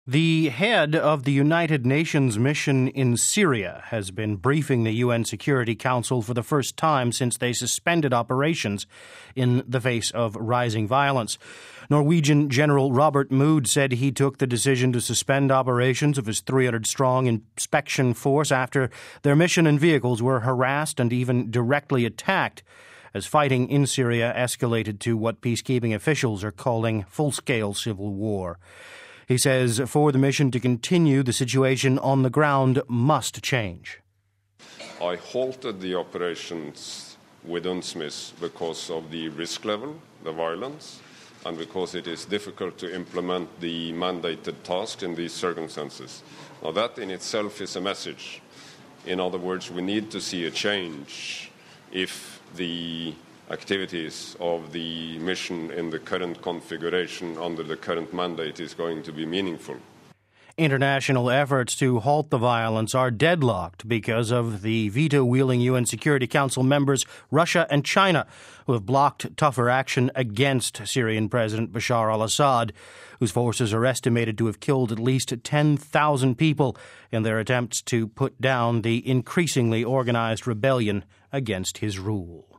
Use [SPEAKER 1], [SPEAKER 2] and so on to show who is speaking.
[SPEAKER 1] The head of the United Nations mission in Syria has been briefing the UN Security Council for the first time since they suspended operations in the face of rising violence. Norwegian General Robert Mood said he took the decision to suspend operations of his 300-strong inspection force after their mission and vehicles were harassed and even directly attacked as fighting in Syria escalated to what peacekeeping officials are calling full-scale civil war. He says for the mission to continue, the situation on the ground must change.
[SPEAKER 2] I halted the operations with UNSMIS because of the risk level, the violence, and because it is difficult to implement the mandated task in these circumstances. Now that in itself is a message. In other words, we need to see a change if the activities of the mission in the current configuration under the current mandate is going to be meaningful.
[SPEAKER 1] International efforts to halt the violence are deadlocked because of the veto-wielding UN Security Council members Russia and China, who have blocked tougher action against Syrian President Bashar al-Assad, whose forces are estimated to have killed at least 10,000 people in their attempts to put down the increasingly organized rebellion against his rule.